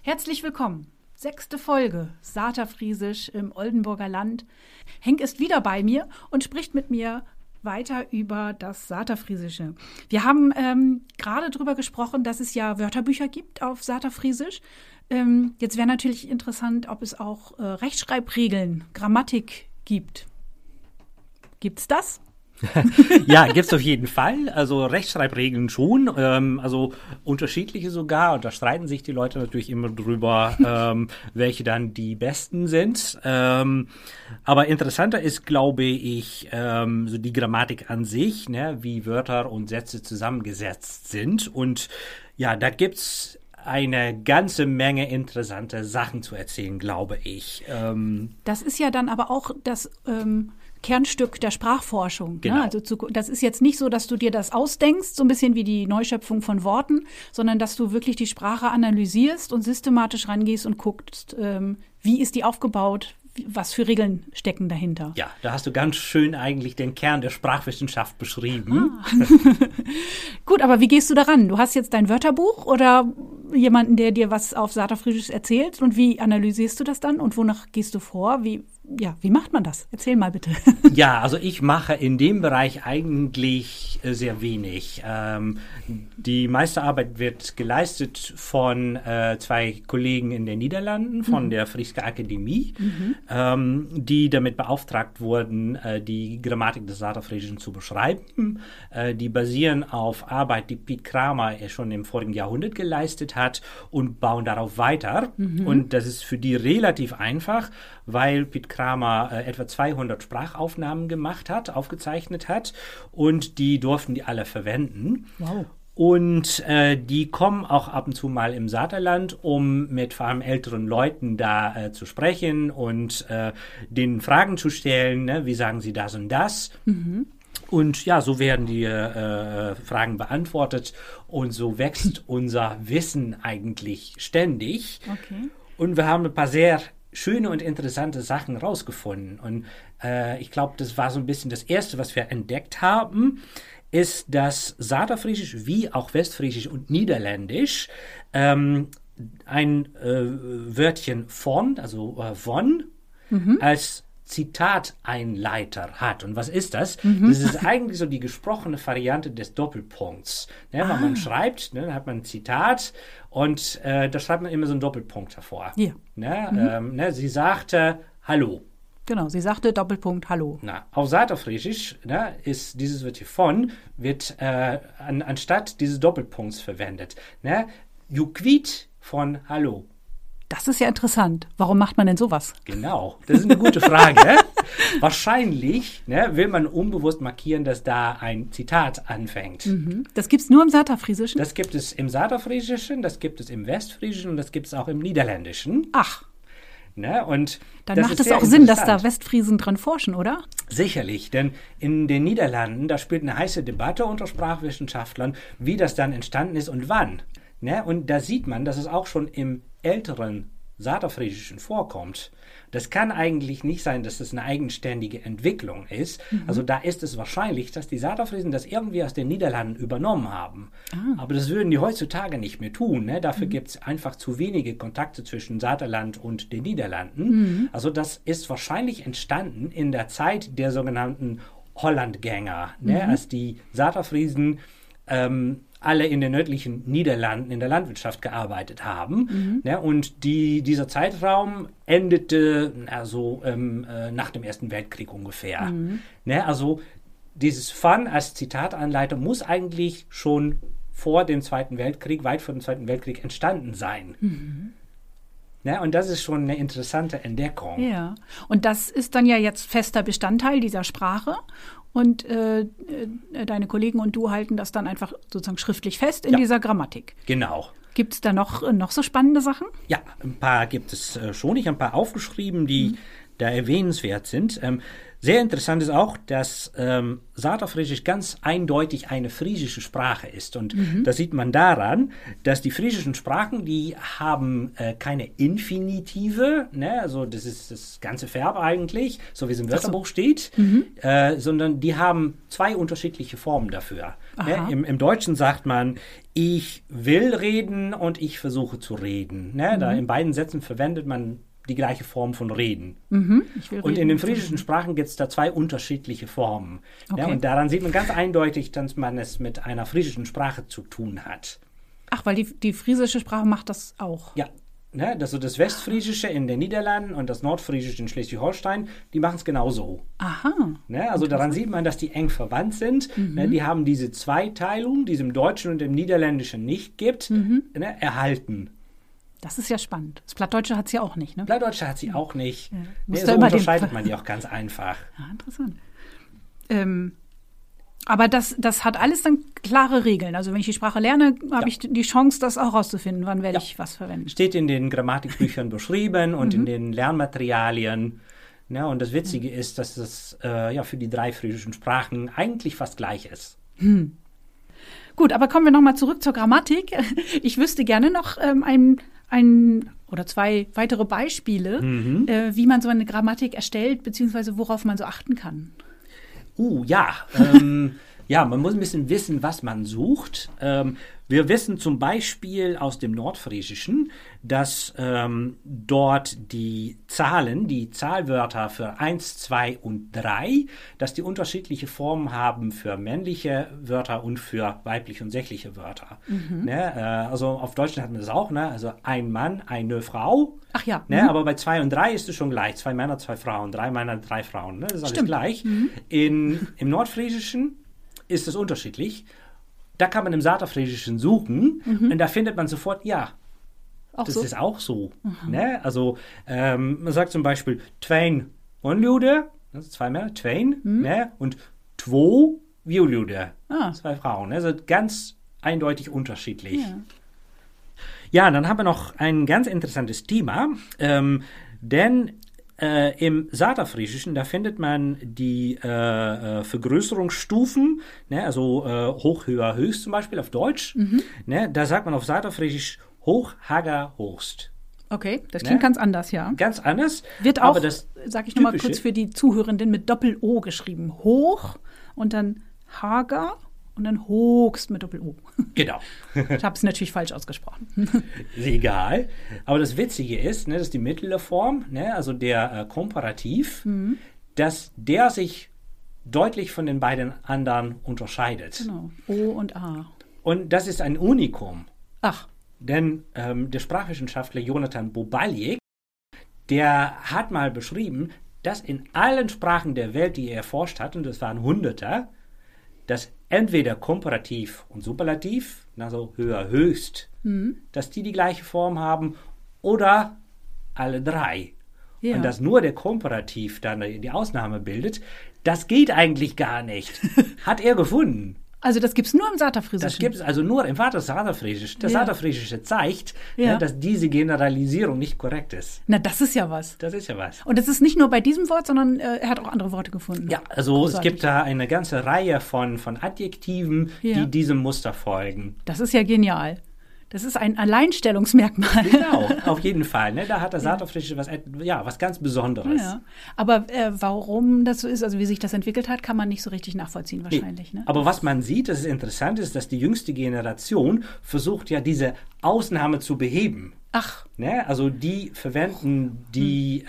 Herzlich willkommen. 6. Folge Saterfriesisch im Oldenburger Land. Henk ist wieder bei mir und spricht mit mir weiter über das Saterfriesische. Wir haben gerade darüber gesprochen, dass es ja Wörterbücher gibt auf Saterfriesisch. Jetzt wäre natürlich interessant, ob es auch Rechtschreibregeln, Grammatik gibt. Gibt's das? Ja, gibt's auf jeden Fall. Also Rechtschreibregeln schon, also unterschiedliche sogar. Und da streiten sich die Leute natürlich immer drüber, welche dann die besten sind. Aber interessanter ist, glaube ich, so die Grammatik an sich, ne, wie Wörter und Sätze zusammengesetzt sind. Und ja, da gibt's eine ganze Menge interessante Sachen zu erzählen, glaube ich. Das ist ja dann aber auch das Kernstück der Sprachforschung. Genau. Ne? Also das ist jetzt nicht so, dass du dir das ausdenkst, so ein bisschen wie die Neuschöpfung von Worten, sondern dass du wirklich die Sprache analysierst und systematisch rangehst und guckst, wie ist die aufgebaut, was für Regeln stecken dahinter. Ja, da hast du ganz schön eigentlich den Kern der Sprachwissenschaft beschrieben. Gut, aber wie gehst du daran? Du hast jetzt dein Wörterbuch oder jemanden, der dir was auf Saterfriesisch erzählt, und wie analysierst du das dann und wonach gehst du vor? Wie macht man das? Erzähl mal bitte. Ja, also ich mache in dem Bereich eigentlich sehr wenig. Die meiste Arbeit wird geleistet von 2 Kollegen in den Niederlanden, von der Frieske Akademie, die damit beauftragt wurden, die Grammatik des Saterfriesischen zu beschreiben. Die basieren auf Arbeit, die Piet Kramer schon im vorigen Jahrhundert geleistet hat, und bauen darauf weiter. Und das ist für die relativ einfach, weil Piet Kramer etwa 200 Sprachaufnahmen aufgezeichnet hat, und die durften die alle verwenden. Wow. Und die kommen auch ab und zu mal im Saterland, um mit vor allem älteren Leuten da zu sprechen und denen Fragen zu stellen, ne? Wie sagen sie das und das? Und ja, so werden die Fragen beantwortet, und so wächst unser Wissen eigentlich ständig. Okay. Und wir haben ein paar sehr schöne und interessante Sachen rausgefunden. Und ich glaube, das war so ein bisschen das Erste, was wir entdeckt haben, ist, dass Saterfriesisch wie auch Westfriesisch und Niederländisch ein Wörtchen von, also von, als Zitateinleiter hat. Und was ist das? Das ist eigentlich so die gesprochene Variante des Doppelpunkts. Ne, wenn man schreibt, ne, dann hat man ein Zitat, und da schreibt man immer so einen Doppelpunkt hervor. Ja. Ne, sie sagte Hallo. Genau, sie sagte Doppelpunkt Hallo. Na, auf Saterfriesisch, ne, ist dieses Wörtchen von, wird anstatt dieses Doppelpunkts verwendet. Ne? You quit von Hallo. Das ist ja interessant. Warum macht man denn sowas? Genau, das ist eine gute Frage. Wahrscheinlich will man unbewusst markieren, dass da ein Zitat anfängt. Das gibt's nur im Saterfriesischen? Das gibt es im Saterfriesischen, das gibt es im Westfriesischen, und das gibt es auch im Niederländischen. Ach. Ne? Und dann macht es auch Sinn, dass da Westfriesen dran forschen, oder? Sicherlich, denn in den Niederlanden, da spielt eine heiße Debatte unter Sprachwissenschaftlern, wie das dann entstanden ist und wann. Ne? Und da sieht man, dass es auch schon im älteren Saterfriesischen vorkommt. Das kann eigentlich nicht sein, dass das eine eigenständige Entwicklung ist. Also da ist es wahrscheinlich, dass die Saterfriesen das irgendwie aus den Niederlanden übernommen haben. Aber das würden die heutzutage nicht mehr tun. Ne? Dafür gibt es einfach zu wenige Kontakte zwischen Saterland und den Niederlanden. Also das ist wahrscheinlich entstanden in der Zeit der sogenannten Hollandgänger, ne? Als die Saterfriesen alle in den nördlichen Niederlanden in der Landwirtschaft gearbeitet haben. Ne? Und dieser Zeitraum endete nach dem Ersten Weltkrieg ungefähr. Ne? Also dieses Von als Zitatanleitung muss eigentlich schon vor dem Zweiten Weltkrieg, weit vor dem Zweiten Weltkrieg entstanden sein. Ne? Und das ist schon eine interessante Entdeckung. Ja, und das ist dann ja jetzt fester Bestandteil dieser Sprache. Und deine Kollegen und du halten das dann einfach sozusagen schriftlich fest in dieser Grammatik. Genau. Gibt es da noch so spannende Sachen? Ja, ein paar gibt es schon. Ich habe ein paar aufgeschrieben, die da erwähnenswert sind. Sehr interessant ist auch, dass Saterfriesisch ganz eindeutig eine friesische Sprache ist. Und das sieht man daran, dass die friesischen Sprachen, die haben keine Infinitive, ne? Also das ist das ganze Verb eigentlich, so wie es im Wörterbuch steht, sondern die haben zwei unterschiedliche Formen dafür. Ne? Im Deutschen sagt man, ich will reden und ich versuche zu reden. Ne? Da in beiden Sätzen verwendet man die gleiche Form von reden. Und in den friesischen Sprachen gibt es da zwei unterschiedliche Formen. Okay. Ja, und daran sieht man ganz eindeutig, dass man es mit einer friesischen Sprache zu tun hat. Ach, weil die friesische Sprache macht das auch? Ja, ne, das Westfriesische in den Niederlanden und das Nordfriesische in Schleswig-Holstein, die machen es genauso. Aha. Ne, also daran sieht man, dass die eng verwandt sind. Ne, die haben diese Zweiteilung, die es im Deutschen und im Niederländischen nicht gibt, erhalten. Das ist ja spannend. Das Plattdeutsche hat es ja auch nicht, ne? Plattdeutsche hat sie auch nicht. Ja. Nee, so unterscheidet man die auch ganz einfach. Ja, interessant. Aber das hat alles dann klare Regeln. Also wenn ich die Sprache lerne, habe ich die Chance, das auch rauszufinden. Wann werde ich was verwenden? Steht in den Grammatikbüchern beschrieben und in den Lernmaterialien. Ja, und das Witzige ist, dass es für die drei friesischen Sprachen eigentlich fast gleich ist. Gut, aber kommen wir nochmal zurück zur Grammatik. Ich wüsste gerne noch ein oder zwei weitere Beispiele, wie man so eine Grammatik erstellt, beziehungsweise worauf man so achten kann. Man muss ein bisschen wissen, was man sucht. Wir wissen zum Beispiel aus dem Nordfriesischen, dass dort die Zahlen, die Zahlwörter für 1, 2 und 3, dass die unterschiedliche Formen haben für männliche Wörter und für weibliche und sächliche Wörter. Ne? Also auf Deutsch hat man das auch, ne? Also ein Mann, eine Frau. Ach ja. Ne? Aber bei 2 und 3 ist es schon gleich. 2 Männer, 2 Frauen, 3 Männer, 3 Frauen. Ne? Das ist alles gleich. Im Nordfriesischen ist es unterschiedlich. Da kann man im Saterfriesischen suchen und da findet man sofort, das ist auch so. Ne? Also man sagt zum Beispiel Twein Onlude, also 2 Männer, Twein, ne? Und Two Violude, 2 Frauen. Also ganz eindeutig unterschiedlich. Ja, dann haben wir noch ein ganz interessantes Thema, denn im Saterfriesischen, da findet man die Vergrößerungsstufen, ne, also hoch, höher, höchst zum Beispiel auf Deutsch. Ne, da sagt man auf Saterfriesisch hoch, hager, hochst. Okay, das klingt ganz anders, ja. Ganz anders. Wird auch, sage ich nochmal kurz für die Zuhörenden, mit Doppel-O geschrieben. Hoch und dann hager und dann Hochst mit Doppel-O. Genau. Ich habe es natürlich falsch ausgesprochen. Ist egal. Aber das Witzige ist, ne, dass die mittlere Form, ne, also der Komparativ, dass der sich deutlich von den beiden anderen unterscheidet. Genau. O und A. Und das ist ein Unikum. Ach. Denn der Sprachwissenschaftler Jonathan Bobaljek, der hat mal beschrieben, dass in allen Sprachen der Welt, die er erforscht hat, und das waren Hunderte, dass entweder Komparativ und Superlativ, also höher, höchst, dass die gleiche Form haben oder alle drei. Ja. Und dass nur der Komparativ dann die Ausnahme bildet, das geht eigentlich gar nicht. Hat er gefunden. Also das gibt es nur im Saterfriesischen? Das gibt es also nur im Saterfriesischen. Das Saterfriesische zeigt, dass diese Generalisierung nicht korrekt ist. Na, das ist ja was. Das ist ja was. Und das ist nicht nur bei diesem Wort, sondern er hat auch andere Worte gefunden. Ja, also großartig. Es gibt da eine ganze Reihe von Adjektiven, die diesem Muster folgen. Das ist ja genial. Das ist ein Alleinstellungsmerkmal. Genau, auf jeden Fall. Ne? Da hat der Saterfriesische was ganz Besonderes. Ja. Aber warum das so ist, also wie sich das entwickelt hat, kann man nicht so richtig nachvollziehen wahrscheinlich. Nee. Ne? Aber was man sieht, das ist interessant, ist, dass die jüngste Generation versucht ja diese Ausnahme zu beheben. Ach. Ne? Also die verwenden den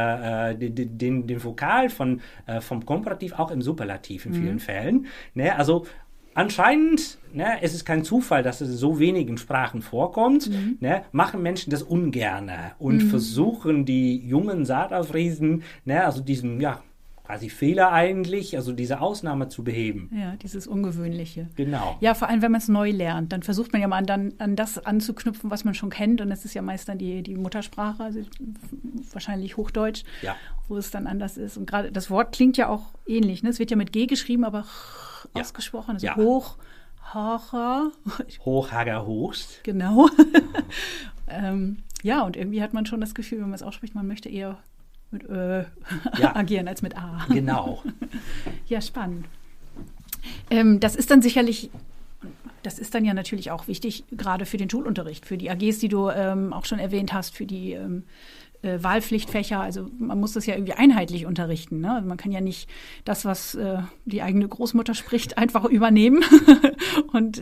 Vokal vom Komparativ auch im Superlativ in vielen Fällen. Ne? Also anscheinend, ne, es ist kein Zufall, dass es in so wenigen Sprachen vorkommt, ne, machen Menschen das ungerne und versuchen die jungen Saterfriesen, ne, also diesen, quasi Fehler eigentlich, also diese Ausnahme zu beheben. Ja, dieses Ungewöhnliche. Genau. Ja, vor allem, wenn man es neu lernt, dann versucht man ja mal an das anzuknüpfen, was man schon kennt, und das ist ja meist dann die Muttersprache, also wahrscheinlich Hochdeutsch, wo es dann anders ist. Und gerade das Wort klingt ja auch ähnlich, ne? Es wird ja mit G geschrieben, aber ausgesprochen, also hoch, hager. Hochhager, hochst. Genau. Und irgendwie hat man schon das Gefühl, wenn man es ausspricht, man möchte eher mit Ö agieren als mit A. Genau. Ja, spannend. Das ist dann sicherlich, das ist dann ja natürlich auch wichtig, gerade für den Schulunterricht, für die AGs, die du auch schon erwähnt hast, für die Wahlpflichtfächer. Also man muss das ja irgendwie einheitlich unterrichten. Ne? Also man kann ja nicht das, was die eigene Großmutter spricht, einfach übernehmen. Und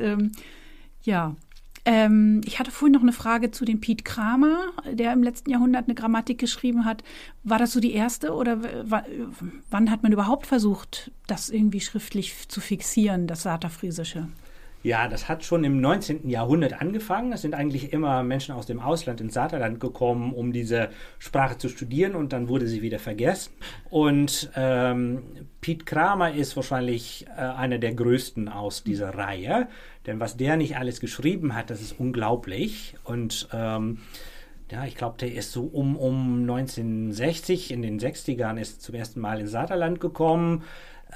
ich hatte vorhin noch eine Frage zu dem Piet Kramer, der im letzten Jahrhundert eine Grammatik geschrieben hat. War das so die erste oder wann hat man überhaupt versucht, das irgendwie schriftlich zu fixieren, das Saterfriesische? Ja, das hat schon im 19. Jahrhundert angefangen. Es sind eigentlich immer Menschen aus dem Ausland ins Saterland gekommen, um diese Sprache zu studieren, und dann wurde sie wieder vergessen. Und Piet Kramer ist wahrscheinlich einer der größten aus dieser Reihe, denn was der nicht alles geschrieben hat, das ist unglaublich. Und ich glaube, der ist so um 1960, in den 60ern, ist zum ersten Mal ins Saterland gekommen.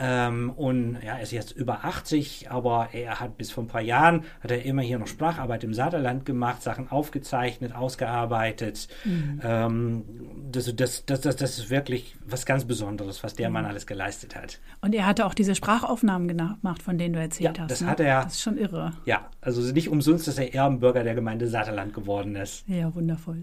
Er ist jetzt über 80, aber er hat bis vor ein paar Jahren, hat er immer hier noch Spracharbeit im Saterland gemacht, Sachen aufgezeichnet, ausgearbeitet. Das ist wirklich was ganz Besonderes, was der Mann alles geleistet hat. Und er hatte auch diese Sprachaufnahmen gemacht, von denen du erzählt hast. Das hat er. Das ist schon irre. Ja, also nicht umsonst, dass er Ehrenbürger der Gemeinde Saterland geworden ist. Ja, wundervoll.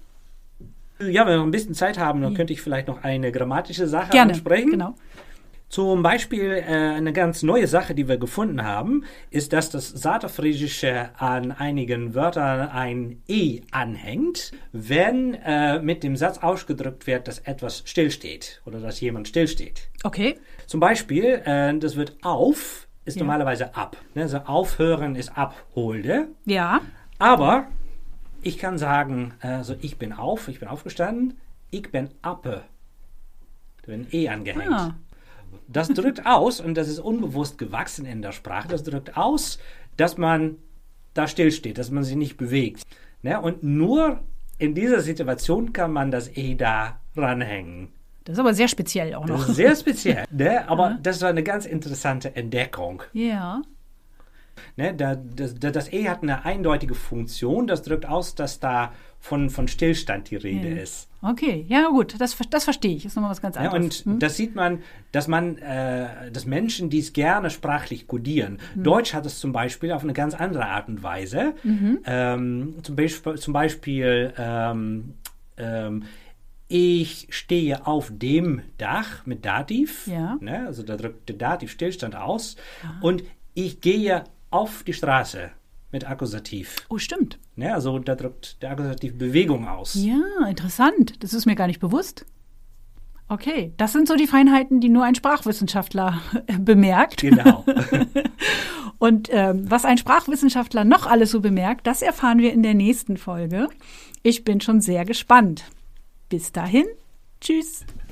Ja, wenn wir noch ein bisschen Zeit haben, dann könnte ich vielleicht noch eine grammatische Sache Gerne, ansprechen. Genau. Zum Beispiel eine ganz neue Sache, die wir gefunden haben, ist, dass das Saterfriesische an einigen Wörtern ein E anhängt, wenn mit dem Satz ausgedrückt wird, dass etwas stillsteht oder dass jemand stillsteht. Okay. Zum Beispiel, das wird auf, ist normalerweise ab. Also aufhören ist abholde. Ja. Aber ich kann sagen, ich bin aufgestanden, ich bin appe. Da wird ein E angehängt. Ah. Das drückt aus, und das ist unbewusst gewachsen in der Sprache, das drückt aus, dass man da stillsteht, dass man sich nicht bewegt. Ne? Und nur in dieser Situation kann man das E da ranhängen. Das ist aber sehr speziell auch noch. Das ist sehr speziell, ne? Aber das war eine ganz interessante Entdeckung. Ja. Ne? Das E hat eine eindeutige Funktion, das drückt aus, dass da von Stillstand die Rede ist. Okay, ja gut, das verstehe ich. Das ist nochmal was ganz anderes. Und das sieht man, dass Menschen dies gerne sprachlich kodieren. Deutsch hat es zum Beispiel auf eine ganz andere Art und Weise. Zum Beispiel ich stehe auf dem Dach mit Dativ. Ja. Ne? Also da drückt der Dativ Stillstand aus. Und ich gehe auf die Straße mit Akkusativ. Oh, stimmt. Ne? Also da drückt der Akkusativ Bewegung aus. Ja, interessant. Das ist mir gar nicht bewusst. Okay, das sind so die Feinheiten, die nur ein Sprachwissenschaftler bemerkt. Genau. Und was ein Sprachwissenschaftler noch alles so bemerkt, das erfahren wir in der nächsten Folge. Ich bin schon sehr gespannt. Bis dahin, tschüss.